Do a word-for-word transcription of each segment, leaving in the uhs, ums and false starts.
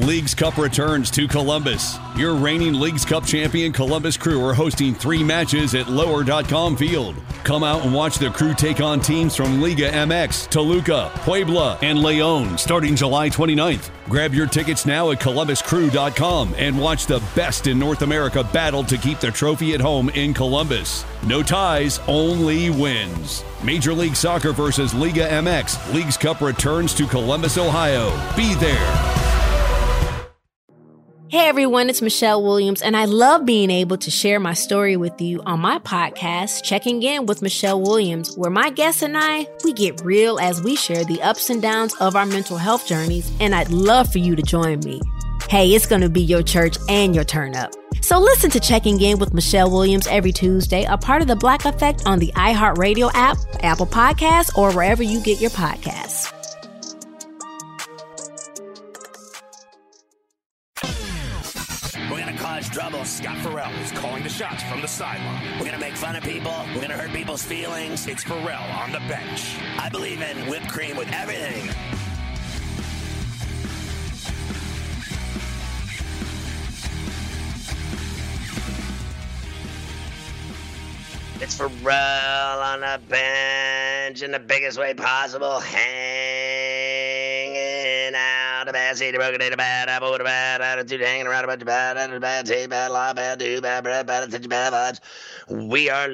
Leagues Cup returns to Columbus. Your reigning Leagues Cup champion Columbus Crew are hosting three matches at lower dot com Field. Come out and watch the Crew take on teams from Liga M X, Toluca, Puebla, and León starting July twenty-ninth. Grab your tickets now at columbus crew dot com and watch the best in North America battle to keep the trophy at home in Columbus. No ties, only wins. Major League Soccer versus Liga M X. Leagues Cup returns to Columbus, Ohio. Be there. Hey everyone, it's Michelle Williams, and I love being able to share my story with you on my podcast, Checking In with Michelle Williams, where my guests and I, we get real as we share the ups and downs of our mental health journeys, and I'd love for you to join me. Hey, it's going to be your church and your turn up. So listen to Checking In with Michelle Williams every Tuesday, a part of the Black Effect on the iHeartRadio app, Apple Podcasts, or wherever you get your podcasts. Trouble. Scott Farrell is calling the shots from the sideline. We're going to make fun of people. We're going to hurt people's feelings. It's Farrell on the bench. I believe in whipped cream with everything. It's Farrell on the bench in the biggest way possible. Hanging out. A bad seed, a broken date, a bad apple with a bad attitude, hanging around a bunch of bad attitude, bad taste, bad lie, bad do, bad breath, bad attention, bad vibes. We are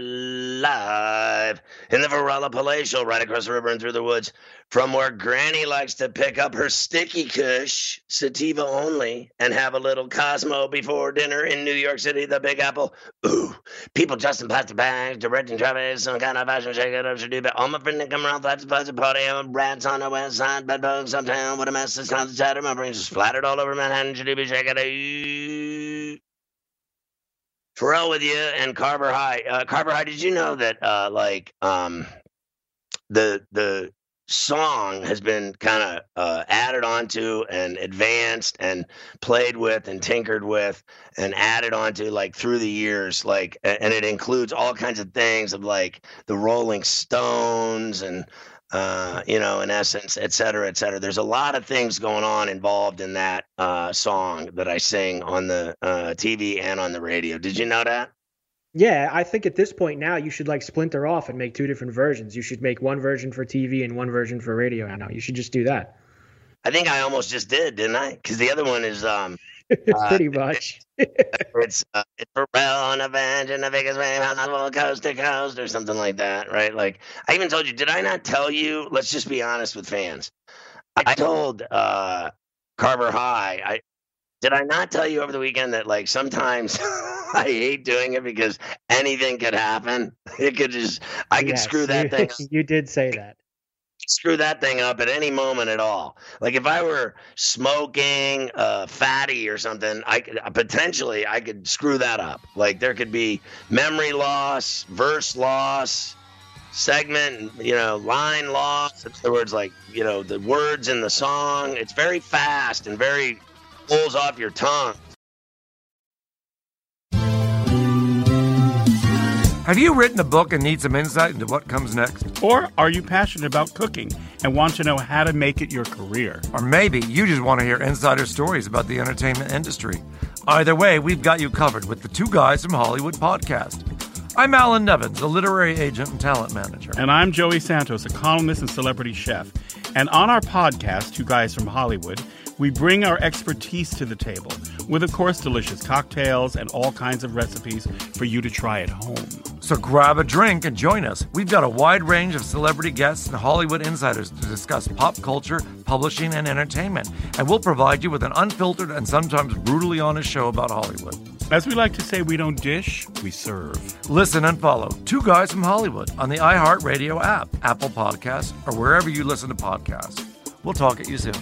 live in the Varela Palatial, right across the river and through the woods, from where Granny likes to pick up her sticky kush, sativa only, and have a little Cosmo before dinner in New York City, the Big Apple. Ooh, people dressed in plastic bags, directing traffic, some kind of fashion shake it up, should do, but all my friends that come around, flats, flats, party, and rats on the west side, bedbugs uptown, what a mess, this time chatter, my brains just flattered all over Manhattan, should do, shake it. Pharrell with you and Carver High. Uh, Carver High, did you know that, uh, like, um, the, the, song has been kind of uh, added onto and advanced and played with and tinkered with and added onto like through the years, like, and it includes all kinds of things of like the Rolling Stones and uh, you know, in essence, et cetera, et cetera. There's a lot of things going on involved in that uh, song that I sing on the uh, T V and on the radio. Did you know that? Yeah, I think at this point now you should like splinter off and make two different versions. You should make one version for T V and one version for radio now. You should just do that. I think I almost just did, didn't I? Because the other one is um, pretty uh, much. it's uh, it's Pharrell on a bench in the biggest way possible, coast to coast, or something like that, right? Like I even told you, did I not tell you? Let's just be honest with fans. I told uh, Carver High. I did I not tell you over the weekend that like sometimes I hate doing it because anything could happen. It could just I could yes, screw that you, thing. You did say that. Screw that thing up at any moment at all. Like if I were smoking uh, fatty or something, I could potentially I could screw that up. Like there could be memory loss, verse loss, segment, you know, line loss. In other words, like you know, the words in the song. It's very fast and very pulls off your tongue. Have you written a book and need some insight into what comes next? Or are you passionate about cooking and want to know how to make it your career? Or maybe you just want to hear insider stories about the entertainment industry. Either way, we've got you covered with the Two Guys from Hollywood podcast. I'm Alan Nevins, a literary agent and talent manager. And I'm Joey Santos, a columnist and celebrity chef. And on our podcast, Two Guys from Hollywood, we bring our expertise to the table with, of course, delicious cocktails and all kinds of recipes for you to try at home. So grab a drink and join us. We've got a wide range of celebrity guests and Hollywood insiders to discuss pop culture, publishing, and entertainment. And we'll provide you with an unfiltered and sometimes brutally honest show about Hollywood. As we like to say, we don't dish, we serve. Listen and follow Two Guys from Hollywood on the iHeartRadio app, Apple Podcasts, or wherever you listen to podcasts. We'll talk at you soon.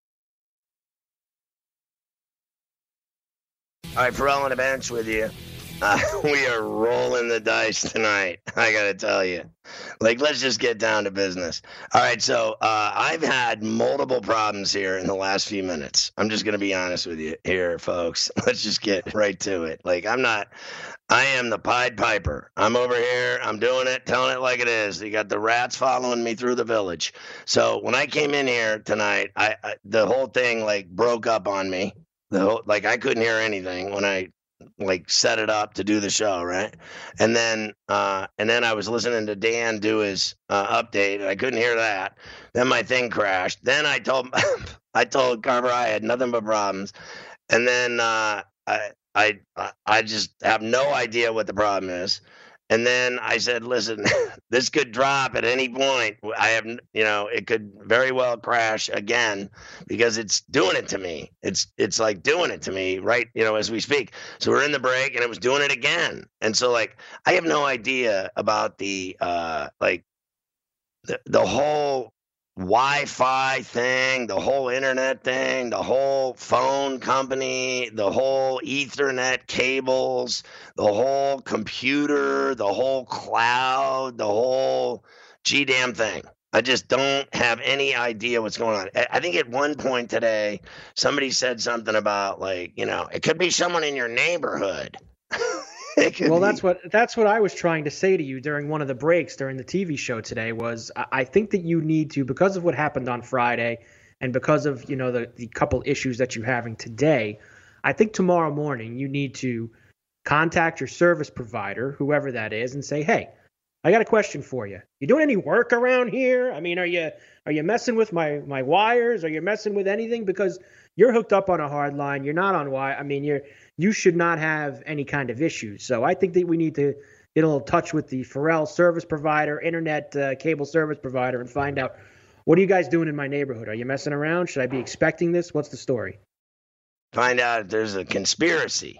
All right, Pharrell on the bench with you. Uh, we are rolling the dice tonight. I got to tell you. Like, let's just get down to business. All right. So uh, I've had multiple problems here in the last few minutes. I'm just going to be honest with you here, folks. Let's just get right to it. Like, I'm not, I am the Pied Piper. I'm over here. I'm doing it, telling it like it is. You got the rats following me through the village. So when I came in here tonight, I, I the whole thing like broke up on me. The whole, like I couldn't hear anything when I like set it up to do the show, right? And then uh and then I was listening to Dan do his uh, update, and I couldn't hear that. Then my thing crashed. Then I told I told Carver I had nothing but problems. And then uh I I I just have no idea what the problem is. And then I said, listen, this could drop at any point. I have, you know, it could very well crash again because it's doing it to me. It's it's like doing it to me right, you know, as we speak. So we're in the break and it was doing it again. And so like, I have no idea about the, uh, like the, the whole Wi-Fi thing, the whole internet thing, the whole phone company, the whole Ethernet cables, the whole computer, the whole cloud, the whole G damn thing. I just don't have any idea what's going on. I think at one point today, somebody said something about like, you know, it could be someone in your neighborhood. Well, that's what that's what I was trying to say to you during one of the breaks during the T V show today was I think that you need to, because of what happened on Friday and because of, you know, the, the couple issues that you're having today, I think tomorrow morning you need to contact your service provider, whoever that is, and say, hey, I got a question for you. You doing any work around here? I mean, are you are you messing with my, my wires? Are you messing with anything? Because you're hooked up on a hard line. You're not on wire. I mean, you're you should not have any kind of issues. So I think that we need to get a little touch with the Pharrell service provider, internet uh, cable service provider, and find out, what are you guys doing in my neighborhood? Are you messing around? Should I be expecting this? What's the story? Find out if there's a conspiracy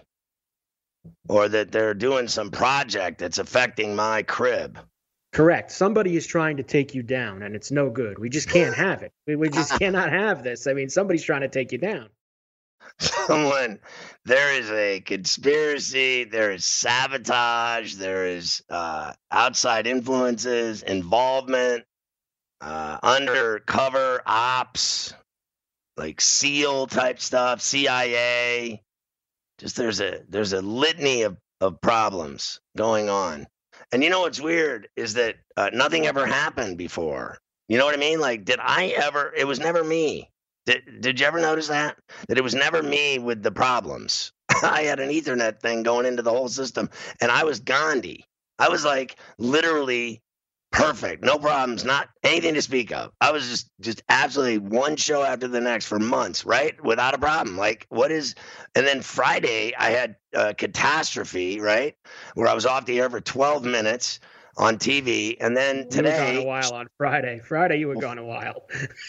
or that they're doing some project that's affecting my crib. Correct. Somebody is trying to take you down, and it's no good. We just can't have it. We, we just cannot have this. I mean, somebody's trying to take you down. Someone, there is a conspiracy, there is sabotage, there is uh, outside influences, involvement, uh, undercover ops, like SEAL type stuff, C I A. Just there's a there's a litany of, of problems going on. And you know what's weird is that uh, nothing ever happened before. You know what I mean? Like, did I ever? It was never me. Did, did you ever notice that? That it was never me with the problems. I had an Ethernet thing going into the whole system, and I was Gandhi. I was like literally perfect, no problems, not anything to speak of. I was just just absolutely one show after the next for months, right? Without a problem. Like, what is, and then Friday I had a catastrophe, right? Where I was off the air for twelve minutes on T V, and then today. You were gone a while on Friday. Friday you were gone a while.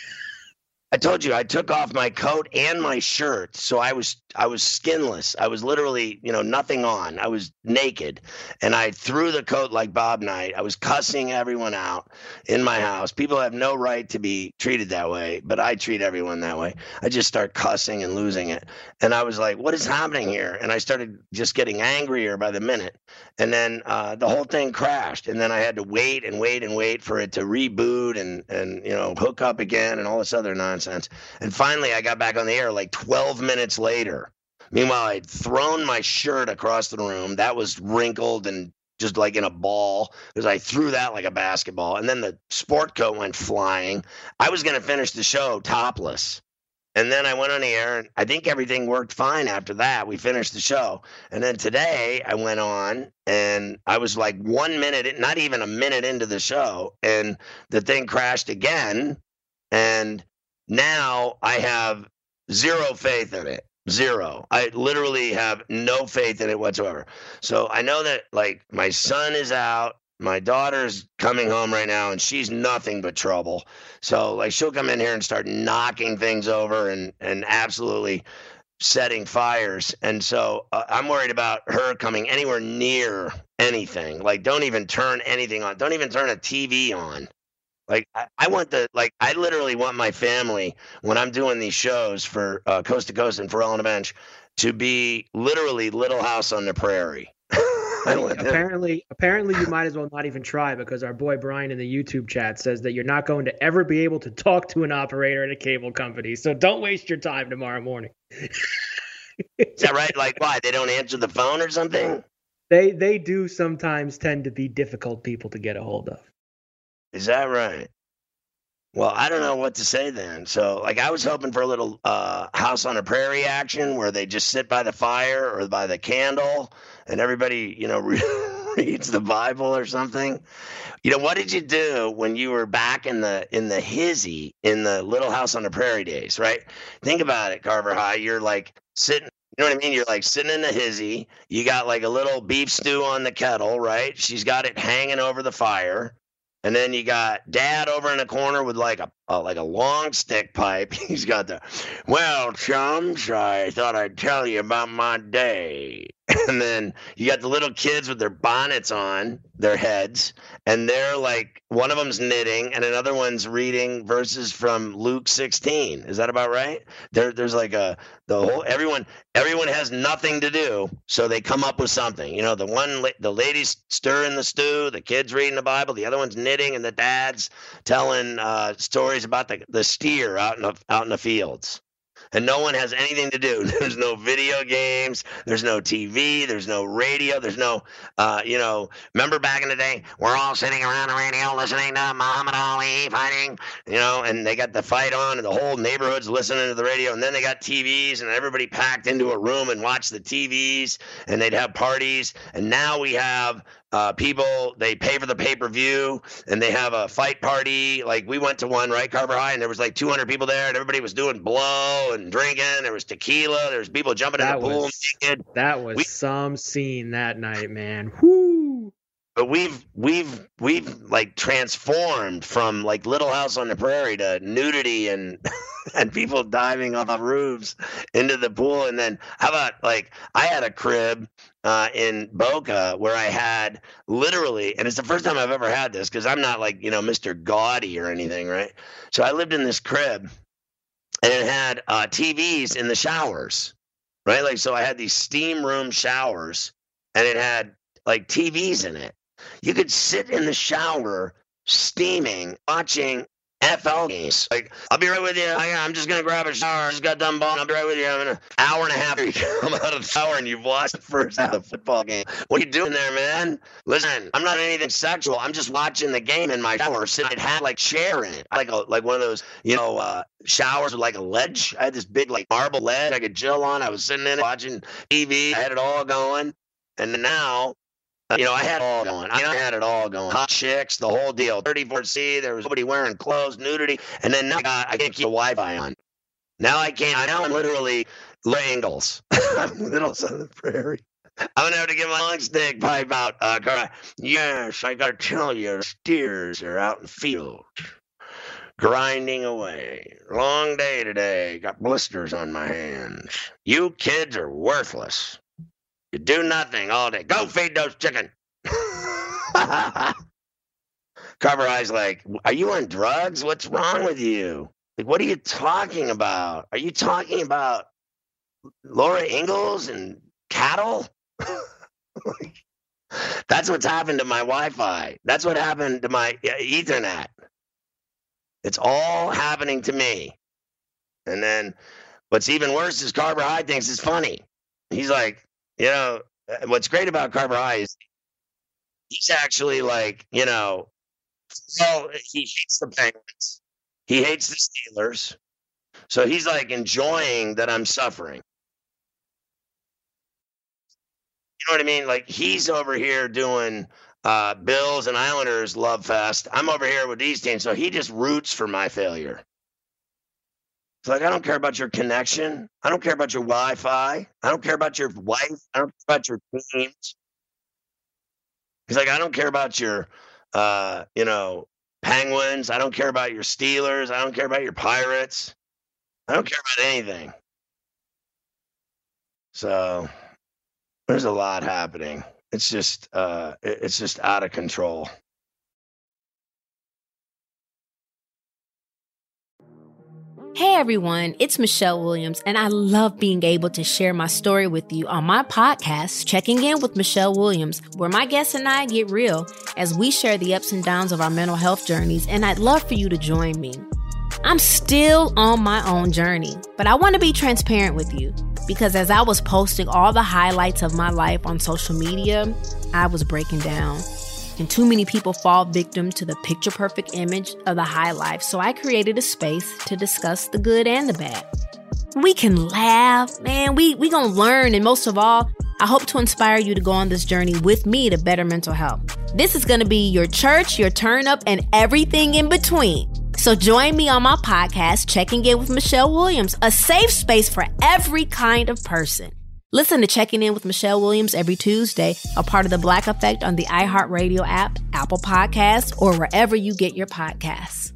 I told you I took off my coat and my shirt, so I was I was skinless. I was literally, you know, nothing on. I was naked, and I threw the coat like Bob Knight. I was cussing everyone out in my house. People have no right to be treated that way, but I treat everyone that way. I just start cussing and losing it, and I was like, "What is happening here?" And I started just getting angrier by the minute, and then uh, the whole thing crashed, and then I had to wait and wait and wait for it to reboot and and you know hook up again and all this other nonsense. And finally, I got back on the air like twelve minutes later. Meanwhile, I'd thrown my shirt across the room. That was wrinkled and just like in a ball because I threw that like a basketball. And then the sport coat went flying. I was going to finish the show topless. And then I went on the air, and I think everything worked fine after that. We finished the show. And then today I went on, and I was like one minute, not even a minute into the show, and the thing crashed again. And now I have zero faith in it. Zero. I literally have no faith in it whatsoever. So I know that, like, my son is out. My daughter's coming home right now, and she's nothing but trouble. So, like, she'll come in here and start knocking things over and, and absolutely setting fires. And so uh, I'm worried about her coming anywhere near anything. Like, don't even turn anything on. Don't even turn a T V on. Like, I, I want the, like, I literally want my family, when I'm doing these shows for uh, Coast to Coast and Pharrell on the Bench, to be literally Little House on the Prairie. apparently, apparently, you might as well not even try, because our boy Brian in the YouTube chat says that you're not going to ever be able to talk to an operator at a cable company. So don't waste your time tomorrow morning. Is that right? Like, why? They don't answer the phone or something? They they do sometimes tend to be difficult people to get a hold of. Is that right? Well, I don't know what to say then. So, like, I was hoping for a little uh, House on the Prairie action where they just sit by the fire or by the candle and everybody, you know, re- reads the Bible or something. You know, what did you do when you were back in the in the hizzy in the Little House on the Prairie days, right? Think about it, Carver High. You're like sitting, you know what I mean? You're like sitting in the hizzy. You got like a little beef stew on the kettle, right? She's got it hanging over the fire. And then you got Dad over in the corner with like a, a like a long stick pipe. He's got the, well, chums, I thought I'd tell you about my day. And then you got the little kids with their bonnets on their heads, and they're like, one of them's knitting and another one's reading verses from Luke sixteen. Is that about right? There, there's like a the whole everyone everyone has nothing to do, so they come up with something. You know, the one the ladies stirring the stew, the kids reading the Bible, the other one's knitting, and the dad's telling uh, stories about the the steer out in the out in the fields. And no one has anything to do. There's no video games. There's no T V. There's no radio. There's no, uh, you know, remember back in the day, we're all sitting around the radio listening to Muhammad Ali fighting, you know, and they got the fight on and the whole neighborhood's listening to the radio. And then they got T Vs and everybody packed into a room and watched the T Vs and they'd have parties. And now we have Uh, people, they pay for the pay-per-view, and they have a fight party. Like, we went to one, right, Carver High, and there was like two hundred people there, and everybody was doing blow and drinking. There was tequila. There was people jumping that in the pool was, naked. That was we, some scene that night, man. Whoo! But we've, we've, we've, like, transformed from, like, Little House on the Prairie to nudity and and people diving off roofs into the pool. And then, how about, like, I had a crib Uh, in Boca where I had literally, and it's the first time I've ever had this because I'm not like, you know, Mister Gaudy or anything, right? So I lived in this crib and it had uh, T Vs in the showers, right? Like, so I had these steam room showers and it had like T Vs in it. You could sit in the shower steaming, watching N F L games. Like, I'll be right with you. I, I'm just going to grab a shower. I just got done balling. I'll be right with you. I'm in an hour and a half. You come out of the shower and you've watched the first half of the football game. What are you doing there, man? Listen, I'm not anything sexual. I'm just watching the game in my shower. Sitting, it had like chair in it. Like a, like one of those, you know, uh, showers with like a ledge. I had this big like marble ledge I could chill on. I was sitting in it watching T V. I had it all going. And now, Uh, you know, I had it all going. I, mean, I had it all going. Hot chicks, the whole deal. thirty-four C, there was nobody wearing clothes, nudity. And then now I, got, I can't keep the Wi-Fi on. Now I can't. I know I'm literally Langles. I'm Little Southern Prairie. I'm going to have to get my long stick pipe out. Uh, Carl. Yes, I got to tell you, steers are out in the field, grinding away. Long day today. Got blisters on my hands. You kids are worthless. You do nothing all day. Go feed those chicken. Carver High's like, are you on drugs? What's wrong with you? Like, what are you talking about? Are you talking about Laura Ingalls and cattle? Like, that's what's happened to my Wi-Fi. That's what happened to my Ethernet. It's all happening to me. And then what's even worse is Carver High thinks it's funny. He's like, you know, what's great about Carver High is he's actually like, you know, well, he hates the Penguins. He hates the Steelers. So he's like enjoying that I'm suffering. You know what I mean? Like, he's over here doing uh, Bills and Islanders love fest. I'm over here with these teams. So he just roots for my failure. It's like, I don't care about your connection. I don't care about your Wi-Fi. I don't care about your wife. I don't care about your teams. He's like, I don't care about your, uh, you know, Penguins. I don't care about your Steelers. I don't care about your Pirates. I don't care about anything. So there's a lot happening. It's just, uh, it's just out of control. Hey everyone, it's Michelle Williams, and I love being able to share my story with you on my podcast, Checking In with Michelle Williams, where my guests and I get real as we share the ups and downs of our mental health journeys, and I'd love for you to join me. I'm still on my own journey, but I want to be transparent with you because as I was posting all the highlights of my life on social media, I was breaking down. And too many people fall victim to the picture-perfect image of the high life, so I created a space to discuss the good and the bad. We can laugh, man, we we gonna learn, and most of all, I hope to inspire you to go on this journey with me to better mental health. This is gonna be your church, your turn-up, and everything in between. So join me on my podcast, Checking In with Michelle Williams, a safe space for every kind of person. Listen to Checking In with Michelle Williams every Tuesday, a part of the Black Effect on the iHeartRadio app, Apple Podcasts, or wherever you get your podcasts.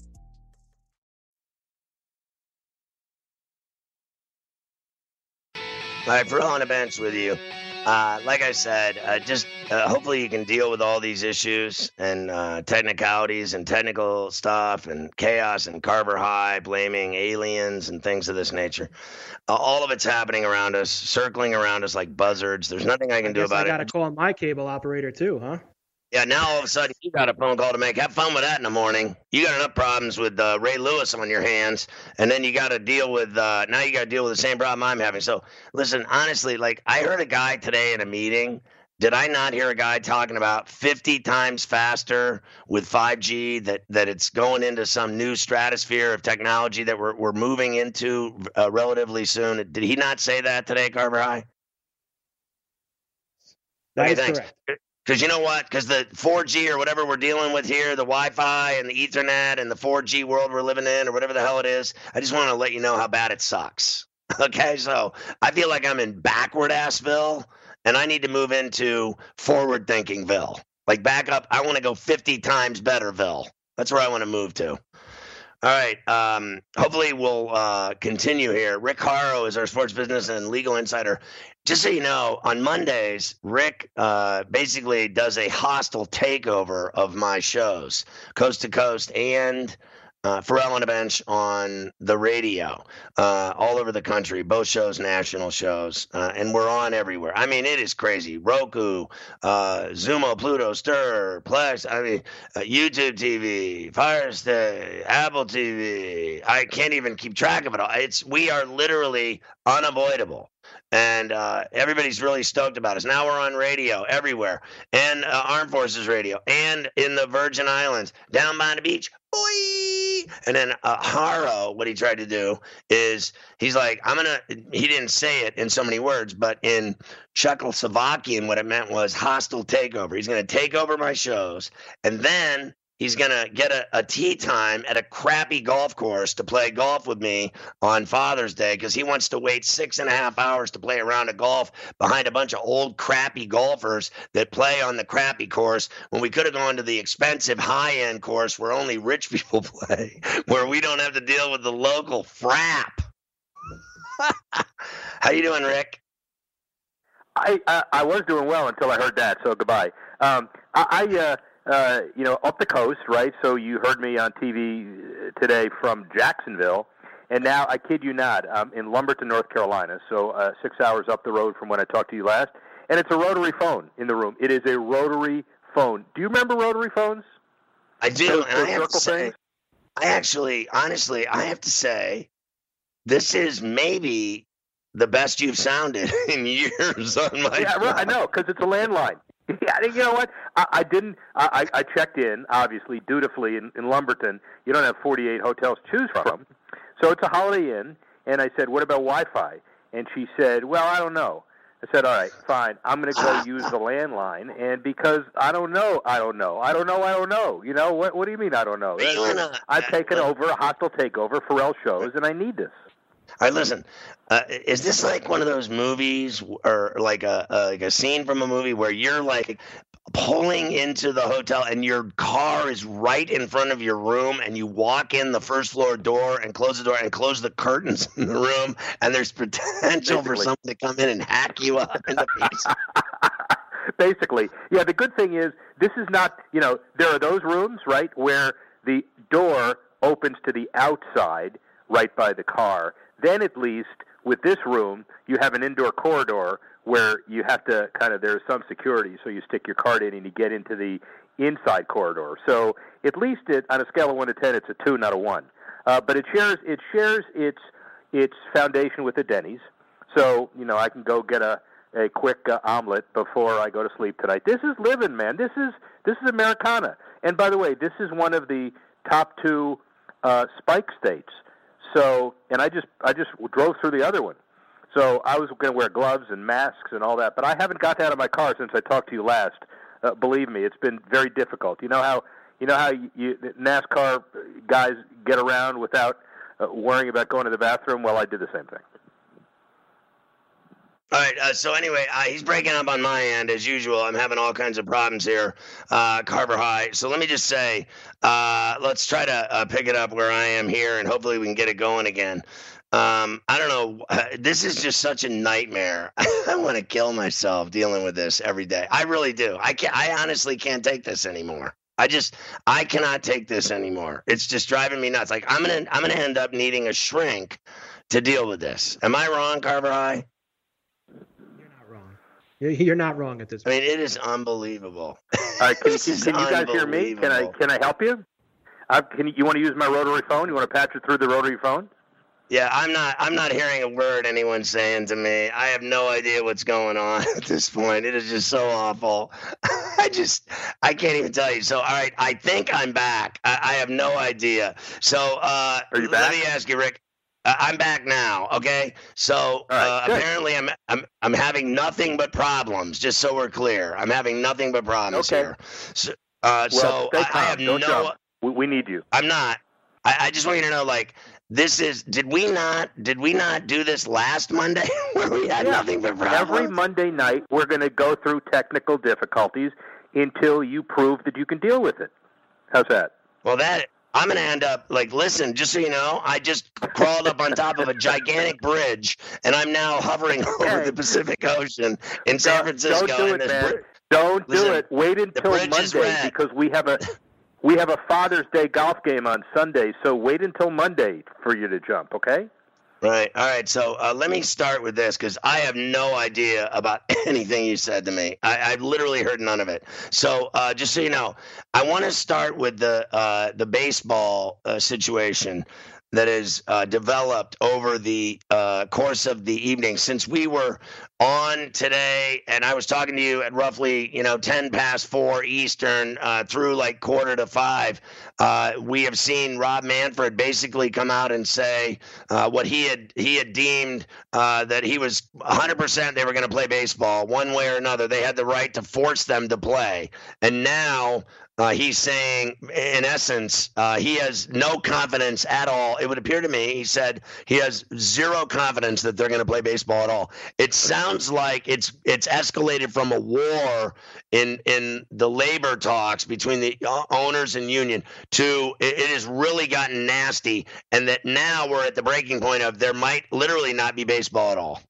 All right, Ferrall on the bench with you. Uh, like I said, uh, just uh, hopefully you can deal with all these issues and uh, technicalities and technical stuff and chaos and Carver High blaming aliens and things of this nature. Uh, all of it's happening around us, circling around us like buzzards. There's nothing I can I do about I gotta it. call my cable operator too, huh? Yeah, now all of a sudden you got a phone call to make. Have fun with that in the morning. You got enough problems with uh, Ray Lewis on your hands, and then you got to deal with uh, now you got to deal with the same problem I'm having. So listen, honestly, like I heard a guy today in a meeting. Did I not hear a guy talking about fifty times faster with five G, that, that it's going into some new stratosphere of technology that we're we're moving into uh, relatively soon? Did he not say that today, Carver High? That Okay, is thanks. correct. Because you know what? Because the four G or whatever we're dealing with here, the Wi-Fi and the Ethernet and the four G world we're living in or whatever the hell it is, I just want to let you know how bad it sucks. Okay, so I feel like I'm in backward-assville, and I need to move into forward-thinking-ville. Like back up, I want to go fifty times betterville. That's where I want to move to. All right. Um, hopefully we'll uh, continue here. Rick Haro is our sports business and legal insider. Just so you know, on Mondays, Rick uh, basically does a hostile takeover of my shows, Coast to Coast and uh, Ferrall on the Bench on the radio, uh, all over the country, both shows, national shows, uh, and we're on everywhere. I mean, it is crazy. Roku, uh, Zumo, Pluto, Stir, Plex, I mean, uh, YouTube T V, Fire Stick, Apple T V. I can't even keep track of it all. It's we are literally unavoidable. And uh, everybody's really stoked about us. Now we're on radio everywhere, and uh, Armed Forces Radio, and in the Virgin Islands, down by the beach. Boy! And then uh, Haro, what he tried to do is he's like, I'm going to, he didn't say it in so many words, but in Czechoslovakian, what it meant was hostile takeover. He's going to take over my shows, and then he's going to get a, a tee time at a crappy golf course to play golf with me on Father's Day because he wants to wait six and a half hours to play a round of golf behind a bunch of old crappy golfers that play on the crappy course when we could have gone to the expensive high-end course where only rich people play, where we don't have to deal with the local frap. How you doing, Rick? I, I I was doing well until I heard that, so goodbye. Um, I... I uh, Uh, you know, up the coast, right? So you heard me on T V today from Jacksonville, and now, I kid you not, I'm in Lumberton, North Carolina, so uh, six hours up the road from when I talked to you last, and it's a rotary phone in the room. It is a rotary phone. Do you remember rotary phones? I do, Those, and those I have to say, things? I actually, honestly, I have to say, this is maybe the best you've sounded in years on my Yeah, right, I know, because it's a landline. Yeah, you know what? I, I didn't. I, I checked in, obviously, dutifully in, in Lumberton. You don't have forty-eight hotels to choose from, so it's a Holiday Inn. And I said, "What about Wi-Fi?" And she said, "Well, I don't know." I said, "All right, fine. I'm going to go use the landline." And because I don't know, I don't know, I don't know, I don't know. You know what? What do you mean I don't know? I've taken over a hostile takeover Ferrall shows, and I need this. All right, listen. Uh, is this like one of those movies, or like a, a like a scene from a movie where you're like pulling into the hotel and your car is right in front of your room, and you walk in the first floor door and close the door and close the curtains in the room, and there's potential Basically. for someone to come in and hack you up into pieces? Basically, yeah. The good thing is this is not. You know, there are those rooms, right, where the door opens to the outside. right by the car. Then at least with this room, you have an indoor corridor where you have to kind of, there's some security, so you stick your card in and you get into the inside corridor. So at least it, on a scale of one to ten, it's a two, not a one. Uh, but it shares it shares its its foundation with the Denny's. So, you know, I can go get a, a quick uh, omelet before I go to sleep tonight. This is living, man. This is this is Americana. And by the way, this is one of the top two uh, spike states. So, and I just I just drove through the other one. So I was going to wear gloves and masks and all that, but I haven't got out of my car since I talked to you last. Uh, believe me, it's been very difficult. You know how you know how you, you, NASCAR guys get around without uh, worrying about going to the bathroom? Well, I did the same thing. All right, uh, so anyway, uh, he's breaking up on my end, as usual. I'm having all kinds of problems here, uh, Carver High. So let me just say, uh, let's try to uh, pick it up where I am here, and hopefully we can get it going again. Um, I don't know. Uh, this is just such a nightmare. I want to kill myself dealing with this every day. I really do. I can't. I honestly can't take this anymore. I just, I cannot take this anymore. It's just driving me nuts. Like I'm gonna, I'm gonna end up needing a shrink to deal with this. Am I wrong, Carver High? You're not wrong. You're not wrong at this point. I mean, it is unbelievable. All right, can, can, can you guys hear me? Can I, can I help you? Uh, can you, you want to use my rotary phone? You want to patch it through the rotary phone? Yeah, I'm not I'm not hearing a word anyone's saying to me. I have no idea what's going on at this point. It is just so awful. I just, I can't even tell you. So, all right, I think I'm back. I, I have no idea. So, uh, Are you back? Let me ask you, Rick. Uh, I'm back now, okay? So, right, uh, apparently I'm, I'm I'm having nothing but problems, just so we're clear. I'm having nothing but problems okay. here. So, uh, well, so stay I, calm. I have Don't no... jump. We, we need you. I'm not. I, I just want you to know, like, this is, did we not, did we not do this last Monday where we had yeah. nothing but problems? Every Monday night, we're going to go through technical difficulties until you prove that you can deal with it. How's that? Well, that, I'm going to end up, like, listen, just so you know, I just crawled up on top of a gigantic bridge, and I'm now hovering okay. over the Pacific Ocean in San Francisco. Don't do and it, this man. bri- Don't Listen, do it. Wait until Monday because we have a we have a Father's Day golf game on Sunday. So wait until Monday for you to jump. Okay. Right. All right. So uh, let me start with this because I have no idea about anything you said to me. I, I've literally heard none of it. So uh, just so you know, I want to start with the uh, the baseball uh, situation that is uh, developed over the uh, course of the evening since we were on today, and I was talking to you at roughly, you know, ten past four Eastern uh, through like quarter to five. Uh, we have seen Rob Manfred basically come out and say uh, what he had he had deemed uh, that he was one hundred percent they were going to play baseball one way or another. They had the right to force them to play, and now. Uh, he's saying, in essence, uh, he has no confidence at all. It would appear to me, he said, he has zero confidence that they're going to play baseball at all. It sounds like it's it's escalated from a war in in the labor talks between the owners and union to it, it has really gotten nasty, and that now we're at the breaking point of there might literally not be baseball at all.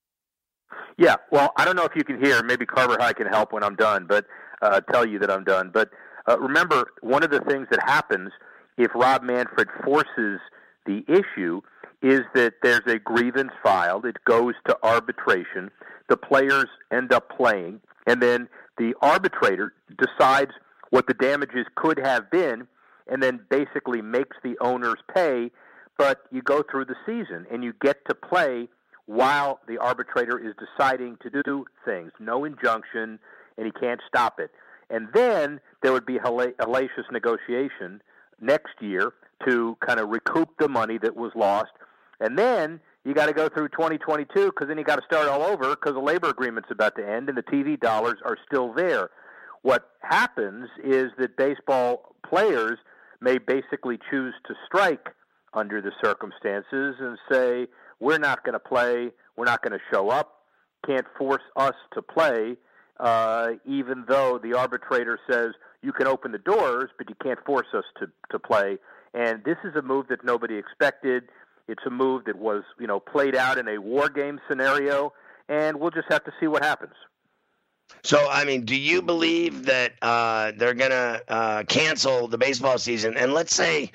Yeah, well, I don't know if you can hear. Maybe Carver High can help when I'm done, but uh, tell you that I'm done. But uh, remember, one of the things that happens if Rob Manfred forces the issue is that there's a grievance filed. It goes to arbitration. The players end up playing, and then the arbitrator decides what the damages could have been and then basically makes the owners pay. But you go through the season, and you get to play while the arbitrator is deciding to do things. No injunction, and he can't stop it. And then there would be hellacious negotiation next year to kind of recoup the money that was lost. And then you got to go through twenty twenty-two because then you got to start all over because the labor agreement's about to end and the T V dollars are still there. What happens is that baseball players may basically choose to strike under the circumstances and say, we're not going to play, we're not going to show up, can't force us to play, uh, even though the arbitrator says you can open the doors, but you can't force us to, to play. And this is a move that nobody expected. It's a move that was, you know, played out in a war game scenario, and we'll just have to see what happens. So, I mean, do you believe that uh, they're going to uh, cancel the baseball season? And let's say,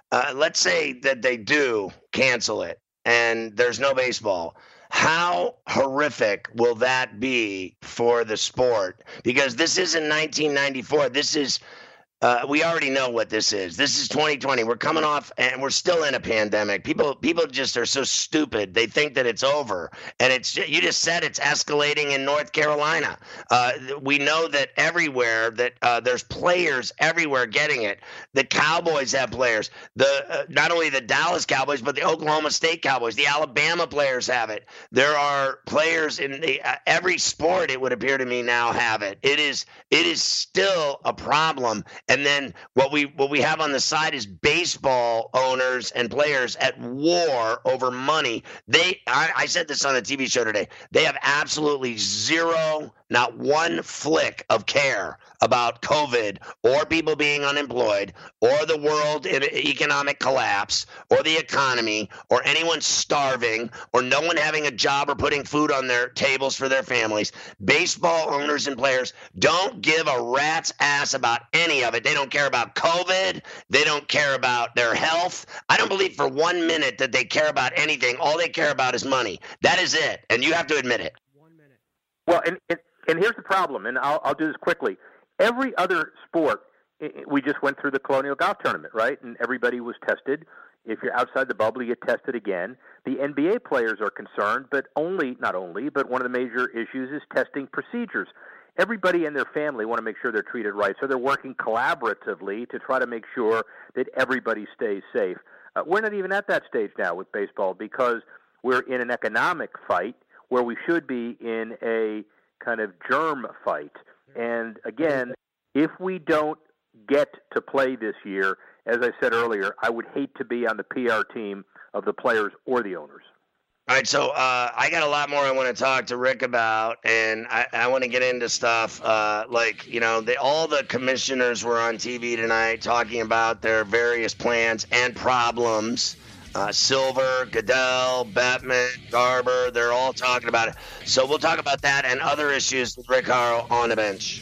uh, let's say that they do cancel it and there's no baseball. How horrific will that be for the sport? Because this isn't nineteen ninety-four. This is Uh, we already know what this is. This is twenty twenty. We're coming off, and we're still in a pandemic. People, people just are so stupid. They think that it's over, and it's. You just said it's escalating in North Carolina. Uh, we know that everywhere that uh, there's players everywhere getting it. The Cowboys have players. The uh, not only the Dallas Cowboys, but the Oklahoma State Cowboys, the Alabama players have it. There are players in the, uh, every sport. It would appear to me now have it. It is. It is still a problem. And then what we what we have on the side is baseball owners and players at war over money. They I, I said this on a T V show today. They have absolutely zero, not one flick of care about COVID or people being unemployed or the world in economic collapse or the economy or anyone starving or no one having a job or putting food on their tables for their families. Baseball owners and players don't give a rat's ass about any of it. They don't care about COVID. They don't care about their health. I don't believe for one minute that they care about anything. All they care about is money. That is it. And you have to admit it. One minute. Well, and, and, and here's the problem, and I'll, I'll do this quickly. Every other sport, we just went through the Colonial Golf Tournament, right? And everybody was tested. If you're outside the bubble, you get tested again. The N B A players are concerned, but only, not only, but one of the major issues is testing procedures. Everybody and their family want to make sure they're treated right, so they're working collaboratively to try to make sure that everybody stays safe. Uh, we're not even at that stage now with baseball because we're in an economic fight where we should be in a kind of germ fight. And again, if we don't get to play this year, as I said earlier, I would hate to be on the P R team of the players or the owners. All right, so uh, I got a lot more I want to talk to Rick about, and I, I want to get into stuff uh, like, you know, they, all the commissioners were on T V tonight talking about their various plans and problems. Uh, Silver, Goodell, Bettman, Garber, they're all talking about it. So we'll talk about that and other issues with Rick Horrow on the bench.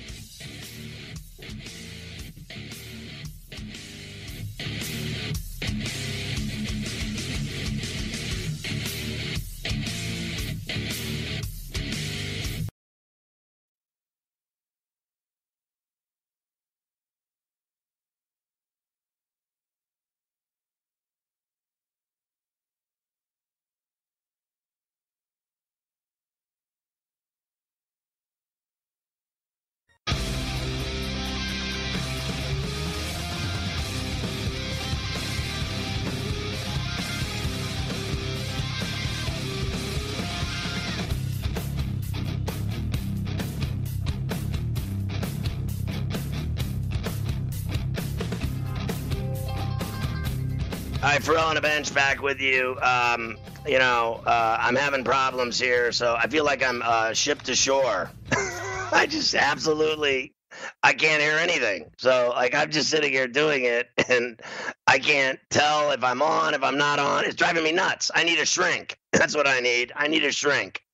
All right, Ferrall on the bench back with you. Um, you know, uh, I'm having problems here, so I feel like I'm uh, shipped to shore. I just absolutely, I can't hear anything. So, like, I'm just sitting here doing it, and I can't tell if I'm on, if I'm not on. It's driving me nuts. I need a shrink. That's what I need. I need a shrink.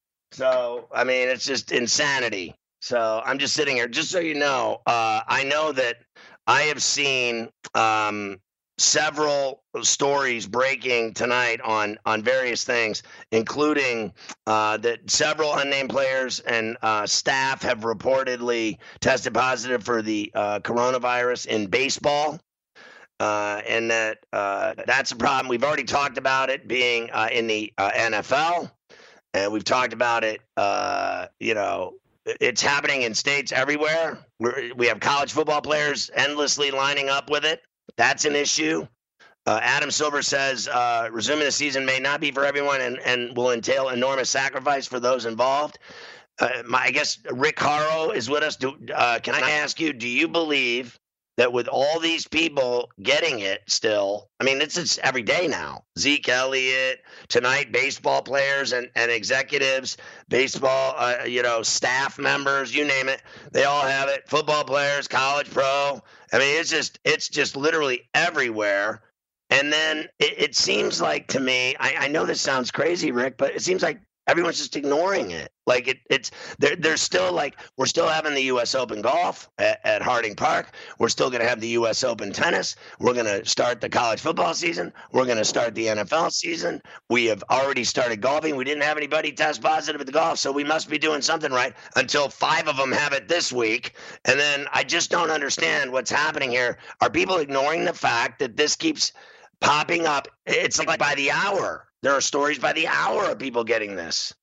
So, I mean, it's just insanity. So I'm just sitting here. Just so you know, uh, I know that I have seen um, several stories breaking tonight on on various things, including uh, that several unnamed players and uh, staff have reportedly tested positive for the uh, coronavirus in baseball. Uh, and that uh, that's a problem. We've already talked about it being uh, in the uh, N F L, and we've talked about it, uh, you know, it's happening in states everywhere. We're, we have college football players endlessly lining up with it. That's an issue. Uh, Adam Silver says uh, resuming the season may not be for everyone and, and will entail enormous sacrifice for those involved. Uh, my, I guess Rick Horrow is with us. Do, uh, can I ask you, do you believe that with all these people getting it still, I mean, it's, it's every day now. Zeke Elliott, tonight, baseball players and, and executives, baseball, uh, you know, staff members, you name it, they all have it. Football players, college pro. I mean, it's just, it's just literally everywhere. And then it, it seems like to me, I, I know this sounds crazy, Rick, but it seems like Everyone's just ignoring it. Like it, it's there. There's still like we're still having the U S Open golf at, at Harding Park. We're still going to have the U S Open tennis. We're going to start the college football season. We're going to start the N F L season. We have already started golfing. We didn't have anybody test positive at the golf, so we must be doing something right. Until five of them have it this week, and then I just don't understand what's happening here. Are people ignoring the fact that this keeps popping up? It's like by the hour. There are stories by the hour of people getting this.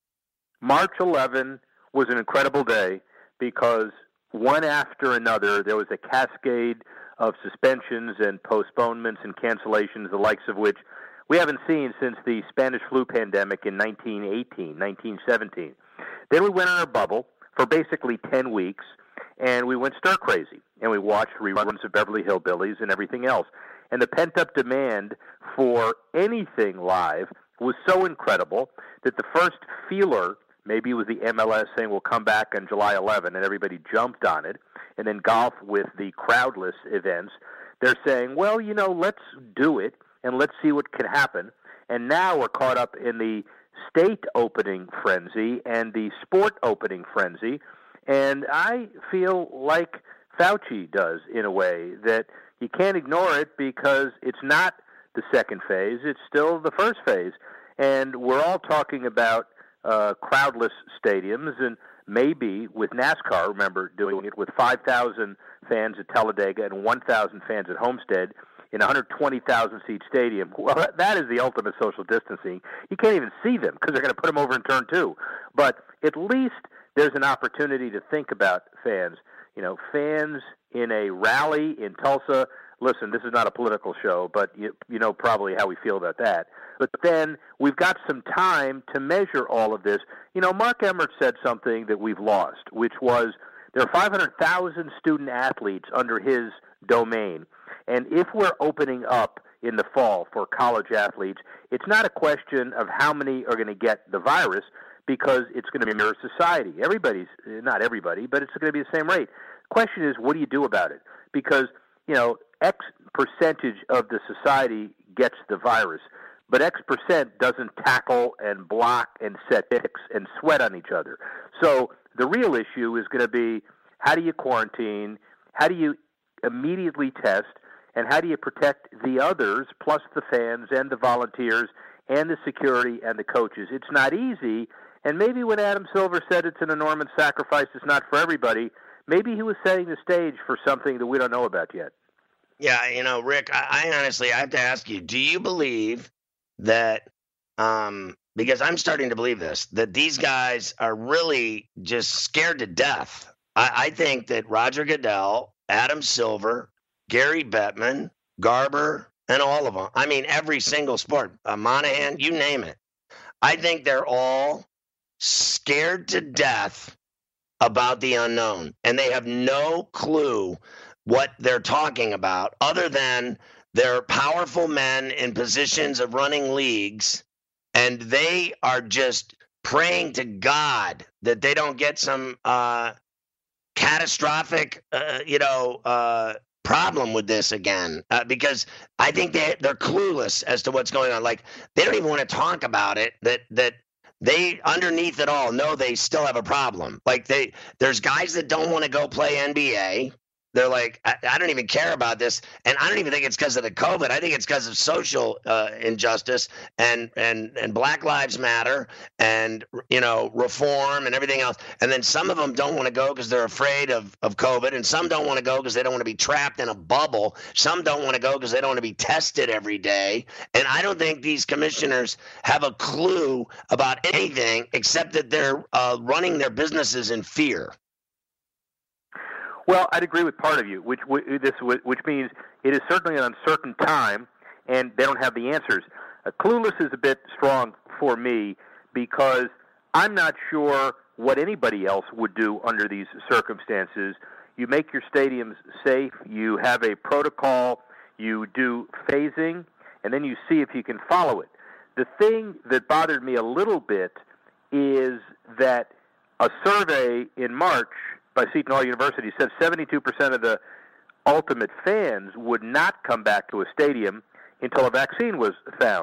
March eleventh was an incredible day because one after another, there was a cascade of suspensions and postponements and cancellations, the likes of which we haven't seen since the Spanish flu pandemic in nineteen eighteen, nineteen seventeen. Then we went on our bubble for basically ten weeks, and we went stir crazy, and we watched reruns of Beverly Hillbillies and everything else. And the pent-up demand for anything live was so incredible that the first feeler, maybe it was the M L S saying we'll come back on July eleventh, and everybody jumped on it, and then golf with the crowdless events, they're saying, well, you know, let's do it, and let's see what can happen. And now we're caught up in the state opening frenzy and the sport opening frenzy, and I feel like Fauci does in a way, that you can't ignore it because it's not the second phase. It's still the first phase. And we're all talking about uh, crowdless stadiums, and maybe with NASCAR, remember doing it with five thousand fans at Talladega and one thousand fans at Homestead in a one hundred twenty thousand seat stadium. Well, that is the ultimate social distancing. You can't even see them because they're going to put them over in turn two. But at least there's an opportunity to think about fans. You know, fans in a rally in Tulsa. Listen, this is not a political show, but you, you know probably how we feel about that. But then we've got some time to measure all of this. You know, Mark Emmert said something that we've lost, which was there are five hundred thousand student athletes under his domain. And if we're opening up in the fall for college athletes, it's not a question of how many are going to get the virus, because it's going to mirror society. Everybody's, not everybody, but it's going to be the same rate. The question is, what do you do about it? Because, you know, X percentage of the society gets the virus, but X percent doesn't tackle and block and set ticks and sweat on each other. So the real issue is going to be, how do you quarantine? How do you immediately test? And how do you protect the others, plus the fans and the volunteers and the security and the coaches? It's not easy. And maybe when Adam Silver said it's an enormous sacrifice, it's not for everybody, maybe he was setting the stage for something that we don't know about yet. Yeah, you know, Rick, I, I honestly, I have to ask you, do you believe that, um, because I'm starting to believe this, that these guys are really just scared to death? I, I think that Roger Goodell, Adam Silver, Gary Bettman, Garber, and all of them, I mean, every single sport, uh, Monahan, you name it, I think they're all scared to death about the unknown, and they have no clue what they're talking about, other than they're powerful men in positions of running leagues, and they are just praying to God that they don't get some uh, catastrophic, uh, you know, uh, problem with this again, uh, because I think they they're clueless as to what's going on. Like, they don't even want to talk about it. That that. They, underneath it all, know they still have a problem. Like, they, there's guys that don't want to go play N B A. They're like, I, I don't even care about this. And I don't even think it's because of the COVID. I think it's because of social uh, injustice and, and, and Black Lives Matter and, you know, reform and everything else. And then some of them don't want to go because they're afraid of, of COVID. And some don't want to go because they don't want to be trapped in a bubble. Some don't want to go because they don't want to be tested every day. And I don't think these commissioners have a clue about anything except that they're uh, running their businesses in fear. Well, I'd agree with part of you, which this which means it is certainly an uncertain time, and they don't have the answers. Uh, clueless is a bit strong for me because I'm not sure what anybody else would do under these circumstances. You make your stadiums safe, you have a protocol, you do phasing, and then you see if you can follow it. The thing that bothered me a little bit is that a survey in March by Seton Hall University said seventy-two percent of the ultimate fans would not come back to a stadium until a vaccine was found.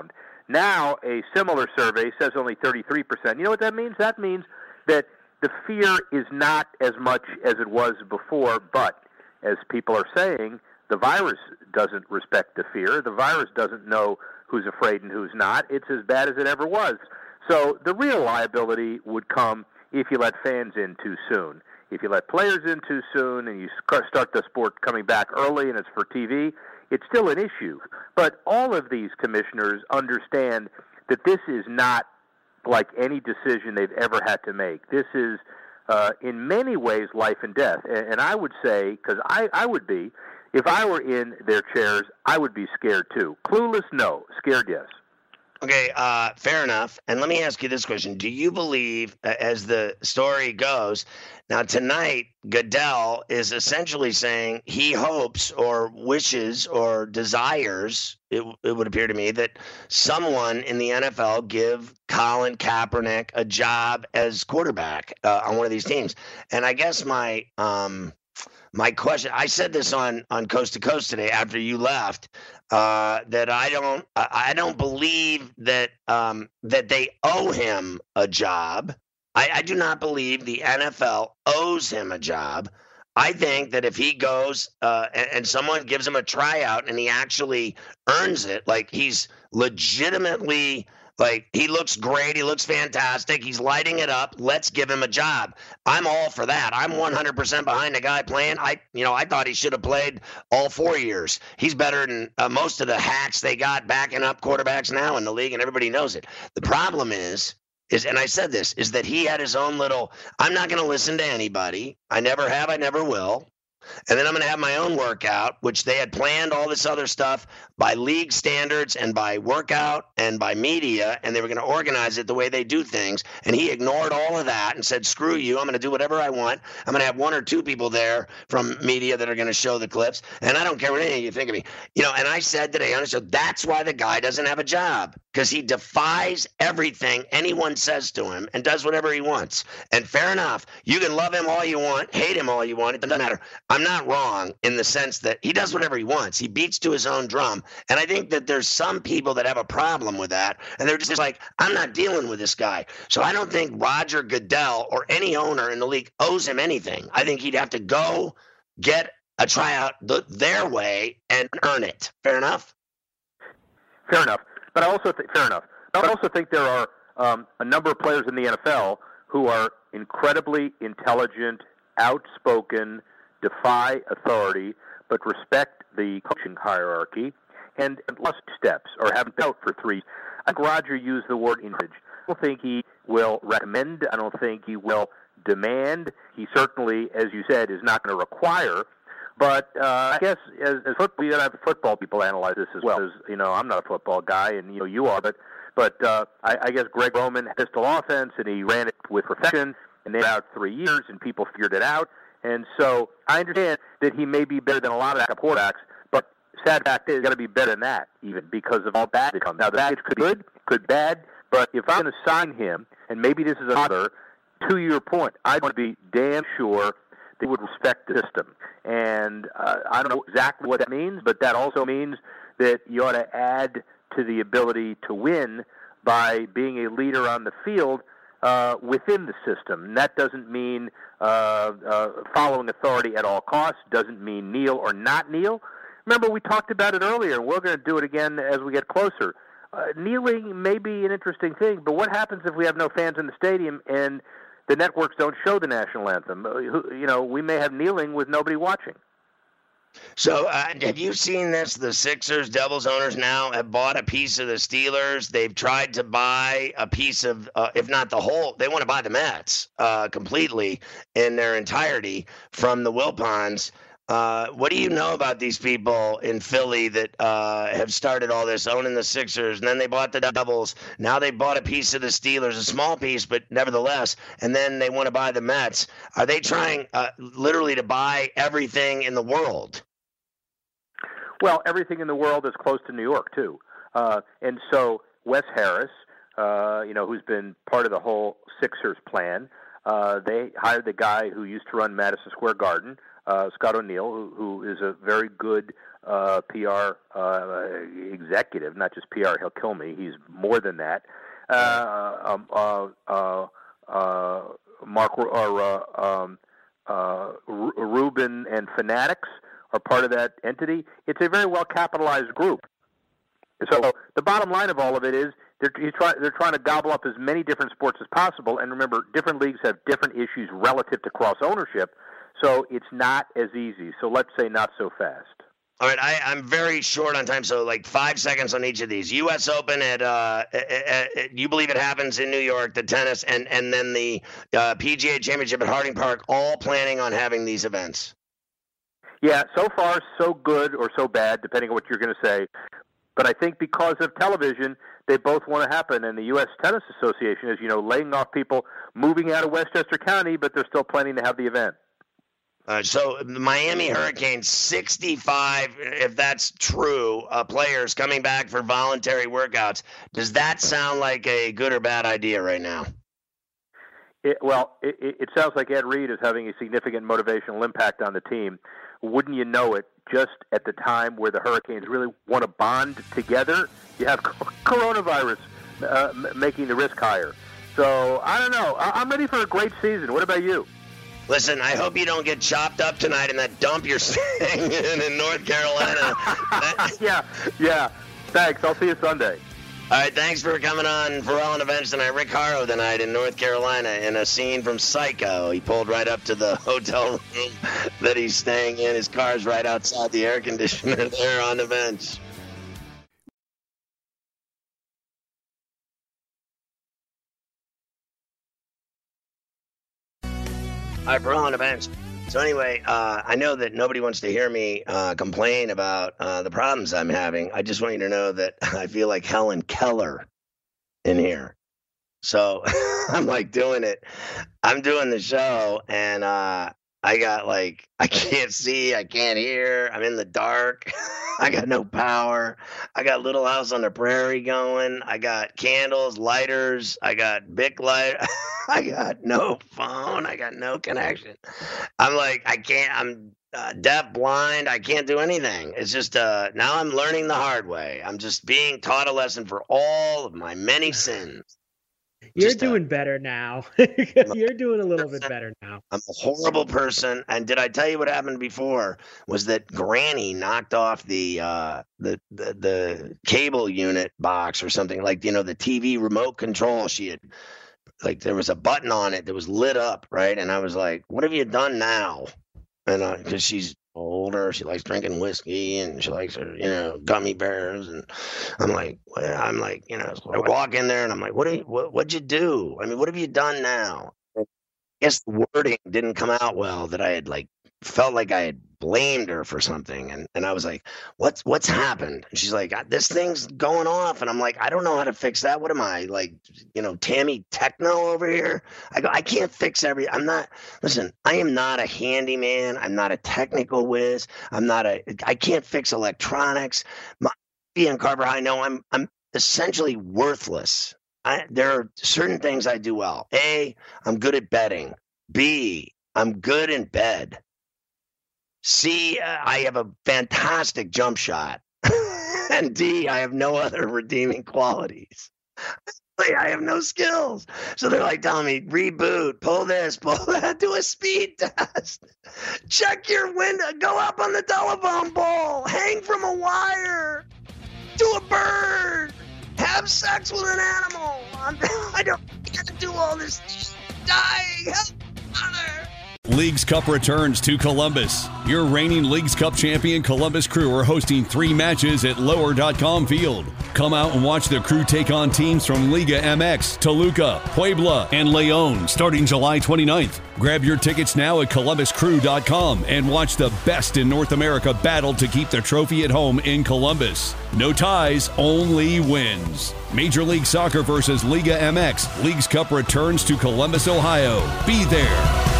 Now a similar survey says only thirty-three percent. You know what that means? That means that the fear is not as much as it was before, but as people are saying, the virus doesn't respect the fear. The virus doesn't know who's afraid and who's not. It's as bad as it ever was. So the real liability would come if you let fans in too soon. If you let players in too soon and you start the sport coming back early and it's for T V, it's still an issue. But all of these commissioners understand that this is not like any decision they've ever had to make. This is, uh, in many ways, life and death. And, and I would say, because I, I would be, if I were in their chairs, I would be scared too. Clueless, no. Scared, yes. Okay, uh, fair enough. And let me ask you this question. Do you believe, uh, as the story goes, now tonight Goodell is essentially saying he hopes or wishes or desires, it, it would appear to me, that someone in the N F L give Colin Kaepernick a job as quarterback uh, on one of these teams. And I guess my um, my question, I said this on, on Coast to Coast today after you left, uh, that I don't I don't believe that um, that they owe him a job. I, I do not believe the N F L owes him a job. I think that if he goes uh, and, and someone gives him a tryout and he actually earns it, like he's legitimately like he looks great, he looks fantastic, he's lighting it up, let's give him a job. I'm all for that. I'm one hundred percent behind the guy playing. I, you know, I thought he should have played all four years. He's better than uh, most of the hacks they got backing up quarterbacks now in the league, and everybody knows it. The problem is, is, and I said this, is that he had his own little, I'm not going to listen to anybody. I never have, I never will. And then I'm going to have my own workout, which they had planned all this other stuff by league standards and by workout and by media, and they were going to organize it the way they do things. And he ignored all of that and said, screw you, I'm going to do whatever I want. I'm going to have one or two people there from media that are going to show the clips, and I don't care what any of you think of me. You know, and I said today on the show, that's why the guy doesn't have a job, because he defies everything anyone says to him and does whatever he wants. And fair enough, you can love him all you want, hate him all you want, it doesn't matter. I'm not wrong in the sense that he does whatever he wants. He beats to his own drum. And I think that there's some people that have a problem with that. And they're just like, I'm not dealing with this guy. So I don't think Roger Goodell or any owner in the league owes him anything. I think he'd have to go get a tryout the, their way and earn it. Fair enough? Fair enough. But I also think, fair enough. But I also think there are um, a number of players in the N F L who are incredibly intelligent, outspoken, defy authority, but respect the coaching hierarchy, and lost steps or haven't been out for three. I think Roger used the word encourage. I don't think he will recommend. I don't think he will demand. He certainly, as you said, is not going to require. But uh, I guess as, as football, we got to have football people analyze this as well. As you know, I'm not a football guy, and you know you are. But but uh, I, I guess Greg Roman had pistol offense, and he ran it with perfection, and they had out three years, and people figured it out. And so I understand that he may be better than a lot of backup quarterbacks, but sad fact is he's got to be better than that, even because of all bad that comes. Now, the baggage could be good, could be bad, but if I'm going to sign him, and maybe this is another, to your point, I'd want to be damn sure they would respect the system. And uh, I don't know exactly what that means, but that also means that you ought to add to the ability to win by being a leader on the field Uh, within the system. And that doesn't mean uh, uh, following authority at all costs, doesn't mean kneel or not kneel. Remember, we talked about it earlier, and we're going to do it again as we get closer. Uh, kneeling may be an interesting thing, but what happens if we have no fans in the stadium and the networks don't show the national anthem? Uh, you know, we may have kneeling with nobody watching. So uh, have you seen this? The Sixers, Devils owners now have bought a piece of the Steelers. They've tried to buy a piece of, uh, if not the whole, they want to buy the Mets uh, completely in their entirety from the Wilpons. Uh, what do you know about these people in Philly that uh, have started all this, owning the Sixers, and then they bought the Devils. Now they bought a piece of the Steelers, a small piece, but nevertheless, and then they want to buy the Mets. Are they trying uh, literally to buy everything in the world? Well, everything in the world is close to New York, too. Uh, and so Wes Harris, uh, you know, who's been part of the whole Sixers plan, uh, they hired the guy who used to run Madison Square Garden, Uh, Scott O'Neill, who, who is a very good uh, P R uh, executive, not just P R. He'll kill me. He's more than that. Uh, um, uh, uh, uh, Mark or uh, um, uh, Rubin and Fanatics are part of that entity. It's a very well capitalized group. So the bottom line of all of it is they're, he's try, they're trying to gobble up as many different sports as possible. And remember, different leagues have different issues relative to cross ownership. So it's not as easy. So let's say not so fast. All right, I, I'm very short on time, so like five seconds on each of these. U S Open at, uh, at, at you believe it happens in New York, the tennis, and, and then the uh, P G A Championship at Harding Park, all planning on having these events. Yeah, so far so good or so bad, depending on what you're going to say. But I think because of television, they both want to happen. And the U S Tennis Association is, you know, laying off people moving out of Westchester County, but they're still planning to have the event. Uh, so the Miami Hurricanes, sixty-five, if that's true, uh, players coming back for voluntary workouts. Does that sound like a good or bad idea right now? It, well, it, it sounds like Ed Reed is having a significant motivational impact on the team. Wouldn't you know it, just at the time where the Hurricanes really want to bond together, you have coronavirus uh, making the risk higher. So, I don't know. I- I'm ready for a great season. What about you? Listen, I hope you don't get chopped up tonight in that dump you're staying in in North Carolina. yeah, yeah. Thanks. I'll see you Sunday. All right, thanks for coming on For All Events tonight. Rick Haro tonight in North Carolina in a scene from Psycho. He pulled right up to the hotel room that he's staying in. His car's right outside the air conditioner there on the bench. All right, we're on the bench. So anyway, uh, I know that nobody wants to hear me uh, complain about uh, the problems I'm having. I just want you to know that I feel like Helen Keller in here. So I'm like doing it. I'm doing the show, and uh, I got like, I can't see, I can't hear. I'm in the dark. I got no power. I got Little House on the Prairie going. I got candles, lighters. I got Bic light. I got no phone. I got no connection. I'm like, I can't, I'm uh, deaf, blind. I can't do anything. It's just, uh, now I'm learning the hard way. I'm just being taught a lesson for all of my many sins. You're Just, doing uh, better now. You're doing a little bit better now. I'm a horrible person. And did I tell you what happened before? Was that Granny knocked off the uh, the, the the cable unit box or something, like, you know, the T V remote control. She had, like, there was a button on it that was lit up, right? And I was like, what have you done now? And because uh, she's older, she likes drinking whiskey and she likes her, you know, gummy bears. And I'm like, well, I'm like, you know, I walk in there and I'm like, what, you, what, what'd you do? I mean, what have you done now? I guess the wording didn't come out well, that I had like felt like I had blamed her for something. And, and I was like, what's, what's happened? And she's like, this thing's going off. And I'm like, I don't know how to fix that. What am I, like, you know, Tammy Techno over here? I go, I can't fix every, I'm not, listen, I am not a handyman. I'm not a technical whiz. I'm not a, I can't fix electronics. My, Ian Carver, I know I'm, I'm essentially worthless. I, there are certain things I do well. A, I'm good at betting. B, I'm good in bed. C, uh, I have a fantastic jump shot. And D, I have no other redeeming qualities. Like, I have no skills. So they're like telling me, reboot, pull this, pull that, do a speed test. Check your window, go up on the telephone pole, hang from a wire, do a bird, have sex with an animal. I'm, I don't get to do all this dying. Help, mother. Leagues Cup returns to Columbus. Your reigning Leagues Cup champion Columbus Crew are hosting three matches at lower dot com Field. Come out and watch the Crew take on teams from Liga M X, Toluca, Puebla, and Leon starting July twenty-ninth. Grab your tickets now at columbus crew dot com and watch the best in North America battle to keep the trophy at home in Columbus. No ties, only wins. Major League Soccer versus Liga M X. Leagues Cup returns to Columbus, Ohio. Be there.